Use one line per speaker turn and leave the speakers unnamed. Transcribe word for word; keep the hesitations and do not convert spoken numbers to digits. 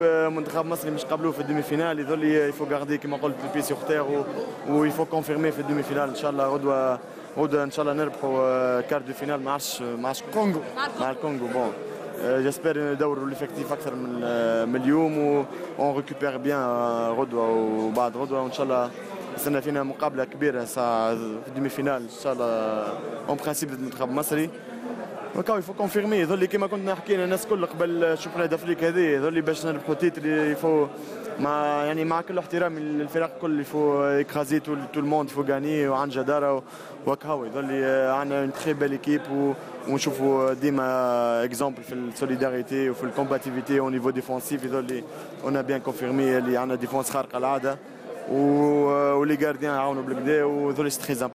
منتخب مصري مش قبلوه في الدومي فينال يظل يفو غاردي كما قلت البيس يختار ويفو كونفيرمي في الدومي فينال ان شاء الله غدوه غدوه ان شاء الله نربحوا كارت دو فينال ما عرفش ما عرفش كونغو مع الكونغو بون جيسبر ندوروا ليفيكتيف اكثر من من اليوم و اون ريكوبير بيان غدوه وبعد غدوه وان شاء الله استنى فينا مقابله كبيره ساعه في الدومي فينال ان شاء الله اون برانسيب ضد المنتخب المصري. وكاو يفو كونفيرمي يظل كيما كنا حكينا الناس الكل قبل شوفنا دافريك هذه يظل باش نربحوا تيتر يفو مع يعني مع كل احترام للفرق الكل يفو اكرازي تو الموند يفو غاني وعن جداره وكاو يظل عندنا اون تري بيل ايكيب ونشوفوا ديما اكزومبل في السوليداريتي وفي الكومباتيفيتي او نيفو ديفونسيف يظل اون بيان كونفيرمي اللي عندنا ديفونس خارقه العاده ولي غارديان يعاونوا بالكدا وذول سي تري